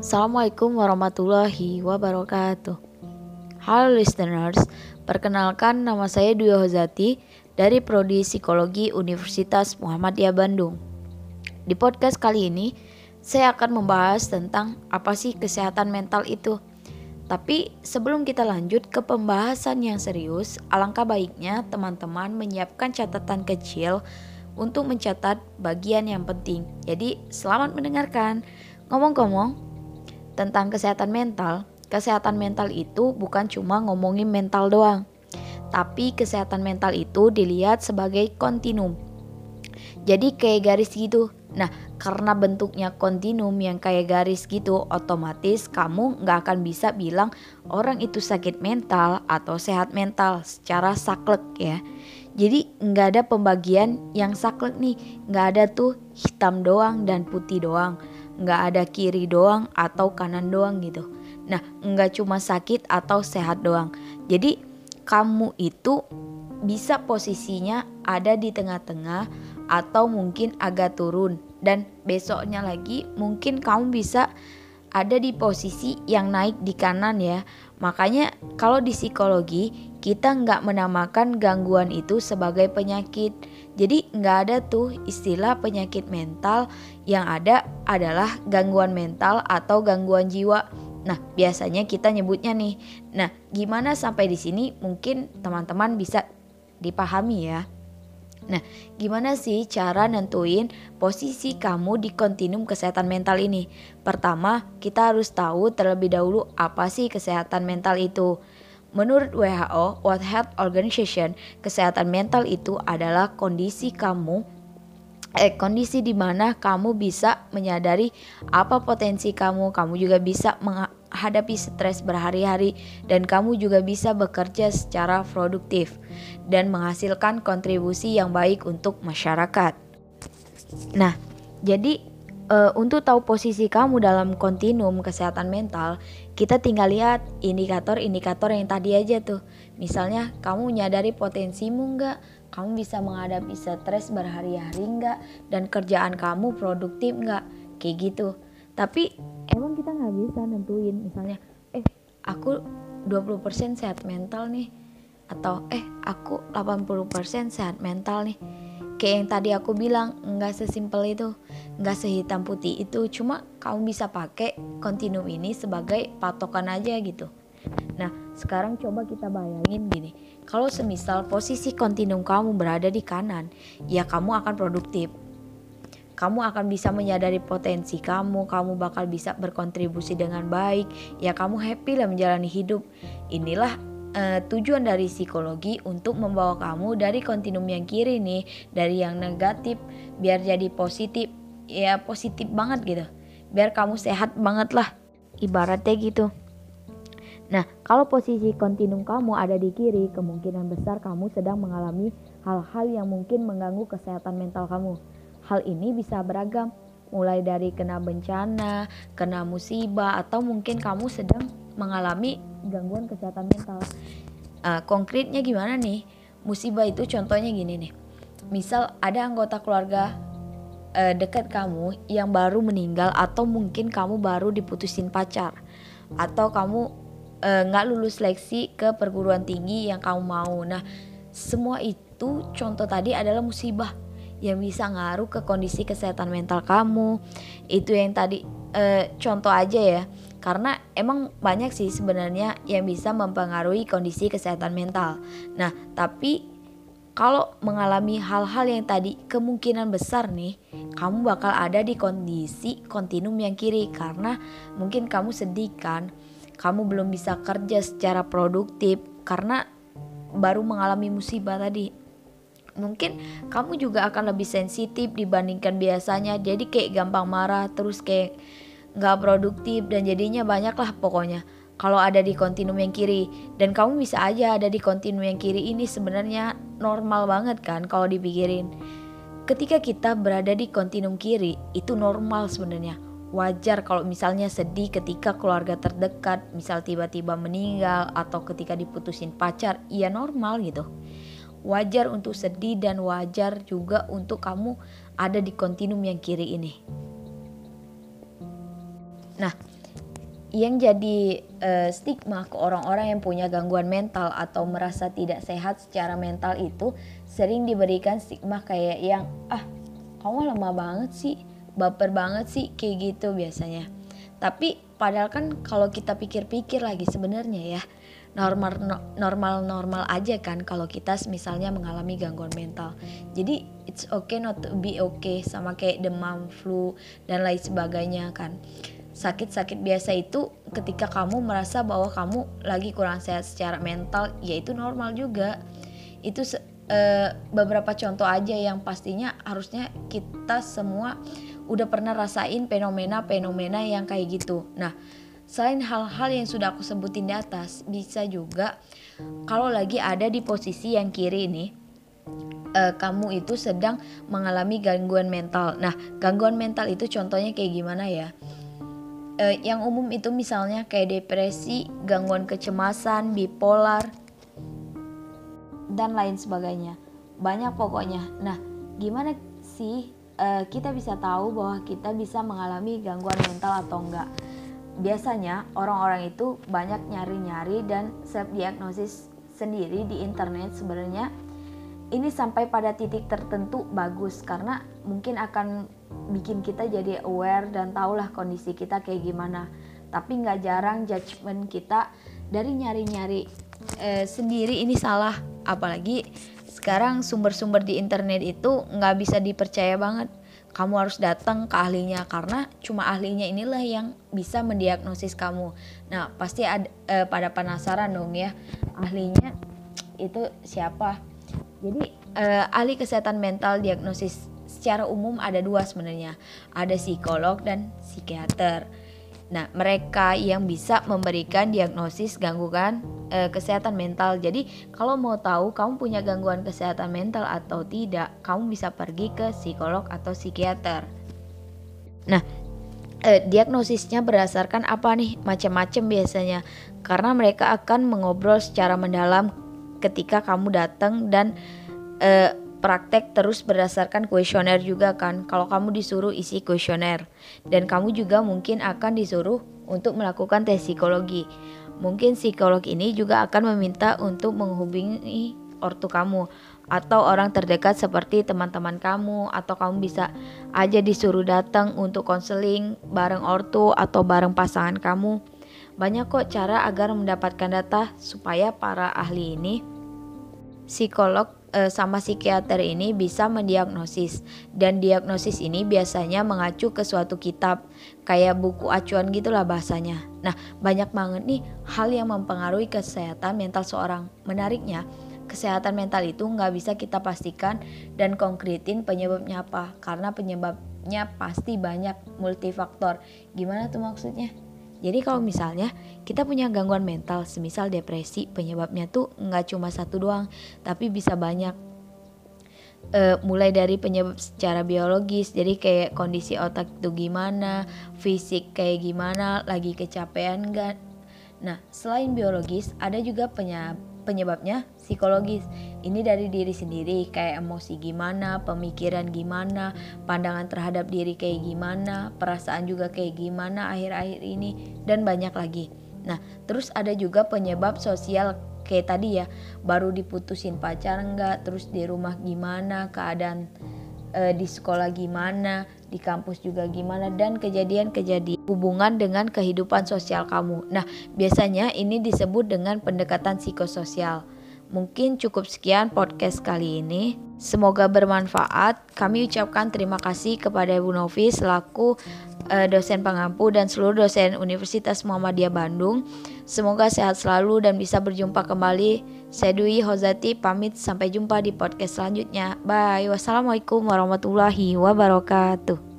Assalamualaikum warahmatullahi wabarakatuh. Halo listeners, perkenalkan nama saya Dwi Hozati dari Prodi Psikologi Universitas Muhammadiyah Bandung. Di podcast kali ini, saya akan membahas tentang apa sih kesehatan mental itu. Tapi sebelum kita lanjut ke pembahasan yang serius, alangkah baiknya teman-teman menyiapkan catatan kecil untuk mencatat bagian yang penting. Jadi selamat mendengarkan. Ngomong-ngomong, tentang kesehatan mental itu bukan cuma ngomongin mental doang. Tapi kesehatan mental itu dilihat sebagai kontinum. Jadi kayak garis gitu. Nah, karena bentuknya kontinum yang kayak garis gitu, otomatis kamu gak akan bisa bilang orang itu sakit mental atau sehat mental secara saklek ya. Jadi gak ada pembagian yang saklek nih. Gak ada tuh hitam doang dan putih doang. Gak ada kiri doang atau kanan doang gitu. Nah, gak cuma sakit atau sehat doang. Jadi kamu itu bisa posisinya ada di tengah-tengah atau mungkin agak turun. Dan besoknya lagi mungkin kamu bisa ada di posisi yang naik di kanan ya. Makanya kalau di psikologi kita nggak menamakan gangguan itu sebagai penyakit. Jadi nggak ada tuh istilah penyakit mental, yang ada adalah gangguan mental atau gangguan jiwa. Nah, biasanya kita nyebutnya nih. Nah, gimana sampai di sini mungkin teman-teman bisa dipahami ya. Nah, gimana sih cara nentuin posisi kamu di kontinum kesehatan mental ini? Pertama, kita harus tahu terlebih dahulu apa sih kesehatan mental itu. Menurut WHO, World Health Organization, kesehatan mental itu adalah kondisi di mana kamu bisa menyadari apa potensi kamu juga bisa menghadapi stres berhari-hari, dan kamu juga bisa bekerja secara produktif dan menghasilkan kontribusi yang baik untuk masyarakat. Nah, jadi untuk tahu posisi kamu dalam kontinum kesehatan mental, kita tinggal lihat indikator-indikator yang tadi aja tuh. Misalnya kamu menyadari potensimu enggak, kamu bisa menghadapi stres berhari-hari enggak, dan kerjaan kamu produktif enggak, kayak gitu. Tapi emang kita gak bisa nentuin misalnya aku 20% sehat mental nih, atau aku 80% sehat mental nih. Kayak yang tadi aku bilang, nggak sesimpel itu, nggak sehitam putih itu. Cuma kamu bisa pakai kontinum ini sebagai patokan aja gitu. Nah, sekarang coba kita bayangin gini. Kalau semisal posisi kontinum kamu berada di kanan, ya kamu akan produktif. Kamu akan bisa menyadari potensi kamu bakal bisa berkontribusi dengan baik, ya kamu happy lah menjalani hidup. Inilah tujuan dari psikologi, untuk membawa kamu dari kontinum yang kiri nih, dari yang negatif biar jadi positif, ya positif banget gitu, biar kamu sehat banget lah ibaratnya gitu. Nah, kalau posisi kontinum kamu ada di kiri, kemungkinan besar kamu sedang mengalami hal-hal yang mungkin mengganggu kesehatan mental kamu. Hal ini bisa beragam, mulai dari kena bencana, kena musibah, atau mungkin kamu sedang mengalami gangguan kesehatan mental. Konkretnya gimana nih? Musibah itu contohnya gini nih. Misal ada anggota keluarga dekat kamu yang baru meninggal, atau mungkin kamu baru diputusin pacar, atau kamu gak lulus seleksi ke perguruan tinggi yang kamu mau. Nah, semua itu contoh tadi adalah musibah yang bisa ngaruh ke kondisi kesehatan mental kamu. Itu yang tadi contoh aja ya. Karena emang banyak sih sebenarnya yang bisa mempengaruhi kondisi kesehatan mental. Nah, tapi kalau mengalami hal-hal yang tadi, kemungkinan besar nih kamu bakal ada di kondisi kontinum yang kiri. Karena mungkin kamu sedih kan, kamu belum bisa kerja secara produktif karena baru mengalami musibah tadi. Mungkin kamu juga akan lebih sensitif dibandingkan biasanya. Jadi kayak gampang marah, terus kayak gak produktif, dan jadinya banyak lah pokoknya kalau ada di kontinum yang kiri. Dan kamu bisa aja ada di kontinum yang kiri ini sebenarnya normal banget kan kalau dipikirin. Ketika kita berada di kontinum kiri itu normal sebenarnya. Wajar kalau misalnya sedih ketika keluarga terdekat misal tiba-tiba meninggal, atau ketika diputusin pacar, ya normal gitu. Wajar untuk sedih, dan wajar juga untuk kamu ada di kontinum yang kiri ini. Nah, yang jadi stigma ke orang-orang yang punya gangguan mental atau merasa tidak sehat secara mental itu sering diberikan stigma kayak yang kamu lemah banget sih, baper banget sih, kayak gitu biasanya. Tapi padahal kan kalau kita pikir-pikir lagi sebenarnya ya normal aja kan kalau kita misalnya mengalami gangguan mental. Jadi it's okay not to be okay, sama kayak demam, flu dan lain sebagainya kan. Sakit-sakit biasa itu ketika kamu merasa bahwa kamu lagi kurang sehat secara mental, ya itu normal juga. Itu beberapa contoh aja yang pastinya harusnya kita semua udah pernah rasain fenomena-fenomena yang kayak gitu. Nah, selain hal-hal yang sudah aku sebutin di atas, bisa juga kalau lagi ada di posisi yang kiri ini, kamu itu sedang mengalami gangguan mental. Nah, gangguan mental itu contohnya kayak gimana ya? Yang umum itu misalnya kayak depresi, gangguan kecemasan, bipolar, dan lain sebagainya. Banyak pokoknya. Nah, gimana sih kita bisa tahu bahwa kita bisa mengalami gangguan mental atau enggak? Biasanya orang-orang itu banyak nyari-nyari dan self-diagnosis sendiri di internet. Sebenarnya ini sampai pada titik tertentu bagus karena mungkin akan bikin kita jadi aware dan tahulah kondisi kita kayak gimana. Tapi gak jarang judgement kita dari nyari-nyari sendiri ini salah. Apalagi sekarang sumber-sumber di internet itu gak bisa dipercaya banget. Kamu harus datang ke ahlinya karena cuma ahlinya inilah yang bisa mendiagnosis kamu. Nah pasti pada penasaran dong ya, ahlinya itu siapa? Jadi ahli kesehatan mental diagnosis secara umum ada dua sebenarnya, ada psikolog dan psikiater. Nah mereka yang bisa memberikan diagnosis gangguan kesehatan mental. Jadi kalau mau tahu kamu punya gangguan kesehatan mental atau tidak, kamu bisa pergi ke psikolog atau psikiater. Nah diagnosisnya berdasarkan apa nih? Macam-macam biasanya, karena mereka akan mengobrol secara mendalam ketika kamu datang dan praktek terus berdasarkan kuesioner juga kan. Kalau kamu disuruh isi kuesioner, dan kamu juga mungkin akan disuruh untuk melakukan tes psikologi. Mungkin psikolog ini juga akan meminta untuk menghubungi ortu kamu atau orang terdekat seperti teman-teman kamu, atau kamu bisa aja disuruh datang untuk konseling bareng ortu atau bareng pasangan kamu. Banyak kok cara agar mendapatkan data supaya para ahli ini, psikolog sama psikiater ini bisa mendiagnosis, dan diagnosis ini biasanya mengacu ke suatu kitab kayak buku acuan gitulah bahasanya. Nah banyak banget nih hal yang mempengaruhi kesehatan mental seorang. Menariknya kesehatan mental itu nggak bisa kita pastikan dan konkretin penyebabnya apa, karena penyebabnya pasti banyak, multifaktor. Gimana tuh maksudnya? Jadi kalau misalnya kita punya gangguan mental, semisal depresi, penyebabnya tuh nggak cuma satu doang, tapi bisa banyak. Mulai dari penyebab secara biologis, jadi kayak kondisi otak itu gimana, fisik kayak gimana, lagi kecapean nggak. Nah selain biologis, ada juga penyebabnya psikologis. Ini dari diri sendiri, kayak emosi gimana, pemikiran gimana, pandangan terhadap diri kayak gimana, perasaan juga kayak gimana akhir-akhir ini, dan banyak lagi. Nah terus ada juga penyebab sosial kayak tadi ya, baru diputusin pacar enggak, terus di rumah gimana, keadaan di sekolah gimana, di kampus juga gimana, dan kejadian-kejadian hubungan dengan kehidupan sosial kamu. Nah biasanya ini disebut dengan pendekatan psikososial. Mungkin cukup sekian podcast kali ini. Semoga bermanfaat. Kami ucapkan terima kasih kepada Ibu Novi selaku dosen pengampu dan seluruh dosen Universitas Muhammadiyah Bandung. Semoga sehat selalu dan bisa berjumpa kembali. Saya Dwi Hozati pamit, sampai jumpa di podcast selanjutnya. Bye. Wassalamualaikum warahmatullahi wabarakatuh.